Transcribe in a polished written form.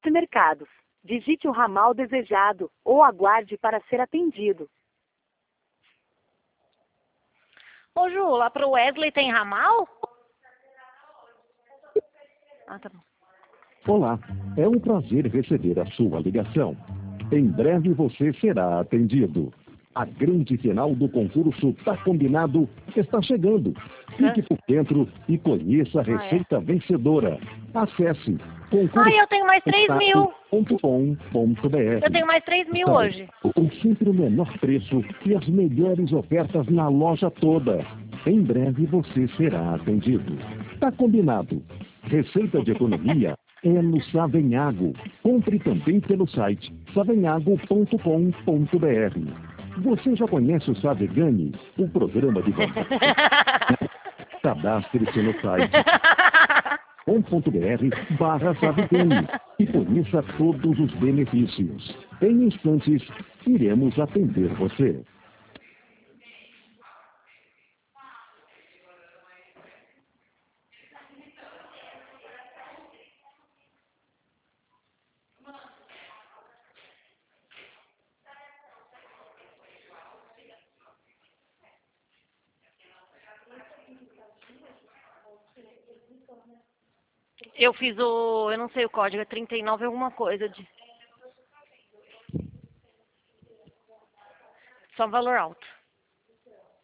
Multimercados. Digite o ramal desejado ou aguarde para ser atendido. Ô, Ju, lá pro Wesley tem ramal? Ah, tá bom. Olá, é um prazer receber a sua ligação. Em breve você será atendido. A grande final do concurso Tá Combinado está chegando. Fique por dentro e conheça a receita vencedora. Acesse Ai, eu tenho mais 3 mil. concurso.com.br. Eu tenho mais 3 mil hoje. Com sempre o menor preço e as melhores ofertas na loja toda. Em breve você será atendido. Tá combinado. Receita de economia é no Savenhago. Compre também pelo site savenhago.com.br. Você já conhece o Savegani, o programa de venda? Cadastre-se no site com.br/Savegani e conheça todos os benefícios. Em instantes, iremos atender você. Eu fiz eu não sei o código, é 39 alguma coisa de... Só valor alto.